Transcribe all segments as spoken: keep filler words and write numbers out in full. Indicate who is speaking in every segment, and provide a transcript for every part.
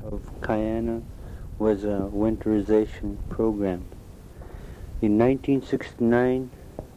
Speaker 1: of Guyana was a winterization program. In nineteen sixty-nine,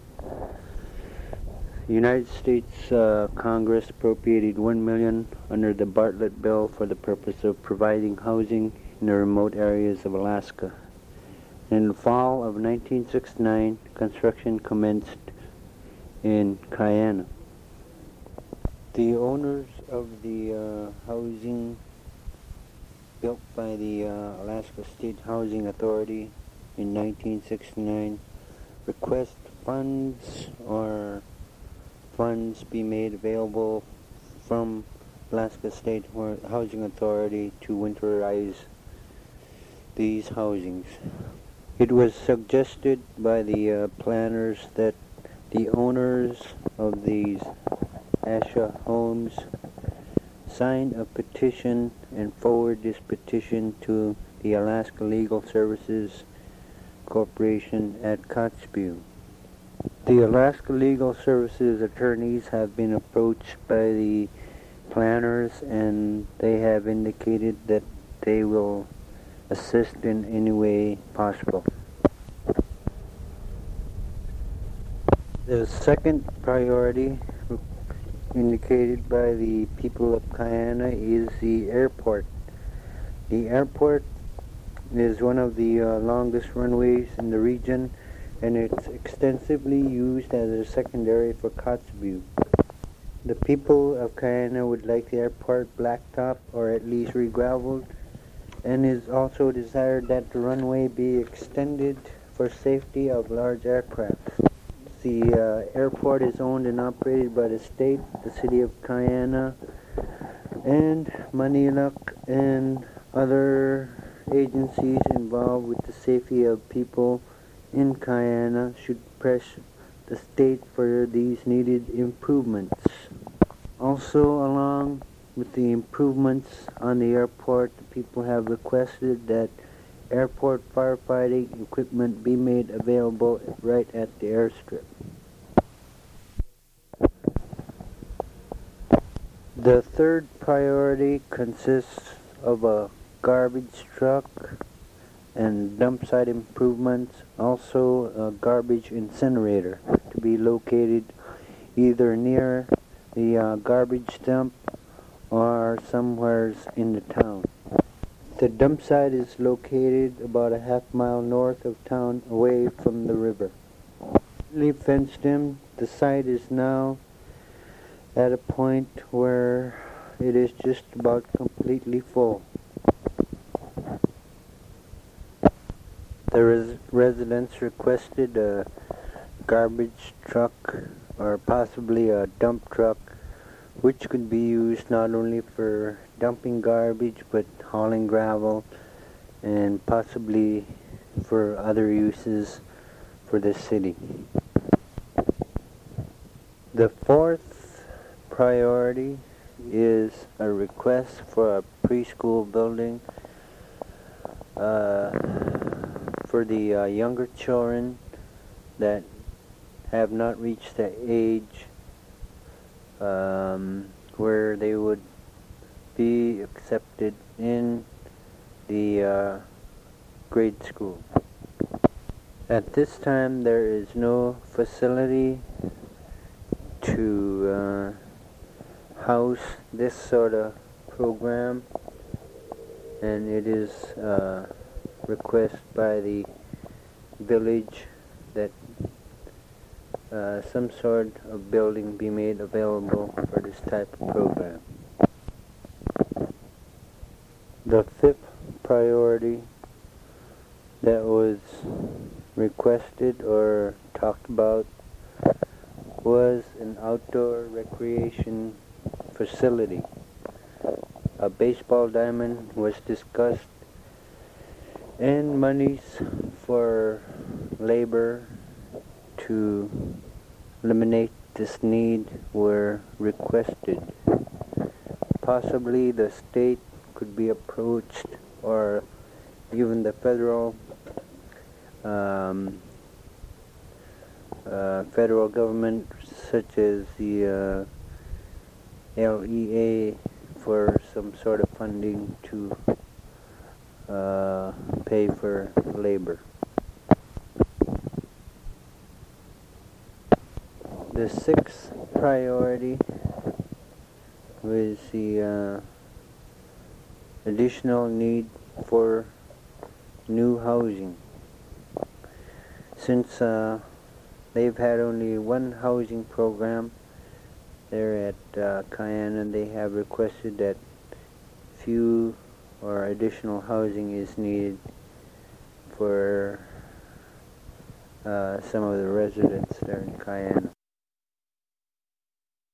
Speaker 1: the United States uh, Congress appropriated one million dollars under the Bartlett Bill for the purpose of providing housing in the remote areas of Alaska. In the fall of nineteen sixty-nine, construction commenced in Guyana. The owners of the uh, housing built by the uh, Alaska State Housing Authority in nineteen sixty-nine request funds or funds be made available from Alaska State Housing Authority to winterize these housings. It was suggested by the uh, planners that the owners of these Asha homes sign a petition and forward this petition to the Alaska Legal Services Corporation at Kotzebue. The Alaska Legal Services attorneys have been approached by the planners, and they have indicated that they will assist in any way possible. The second priority indicated by the people of Guyana is the airport. The airport is one of the uh, longest runways in the region, and it's extensively used as a secondary for Kotzebue. The people of Guyana would like the airport blacktop or at least re-graveled, and is also desired that the runway be extended for safety of large aircraft. The uh, airport is owned and operated by the state, the city of Guyana, and Maniluk, and other agencies involved with the safety of people in Guyana should press the state for these needed improvements. Also, along with the improvements on the airport, the people have requested that airport firefighting equipment be made available right at the airstrip. The third priority consists of a garbage truck and dump site improvements, also a garbage incinerator to be located either near the uh, garbage dump or somewhere in the town. The dump site is located about a half mile north of town, away from the river. Completely fenced in, the site is now at a point where it is just about completely full. The res residents requested a garbage truck or possibly a dump truck, which could be used not only for dumping garbage but hauling gravel and possibly for other uses for the city. The fourth priority is a request for a preschool building uh, for the uh, younger children that have not reached the age um, where they would be accepted in the uh, grade school. At this time, there is no facility to uh, house this sort of program, and it is a request by the village that uh, some sort of building be made available for this type of program. The fifth priority that was requested or talked about was an outdoor recreation facility. A baseball diamond was discussed, and monies for labor to eliminate this need were requested. Possibly the state could be approached, or even the federal um, uh, federal government, such as the uh, L E A, for some sort of funding to uh, pay for labor. The sixth priority was the uh, additional need for new housing. Since uh, they've had only one housing program there at uh, Cayenne, and they have requested that few or additional housing is needed for uh, some of the residents there in Cayenne.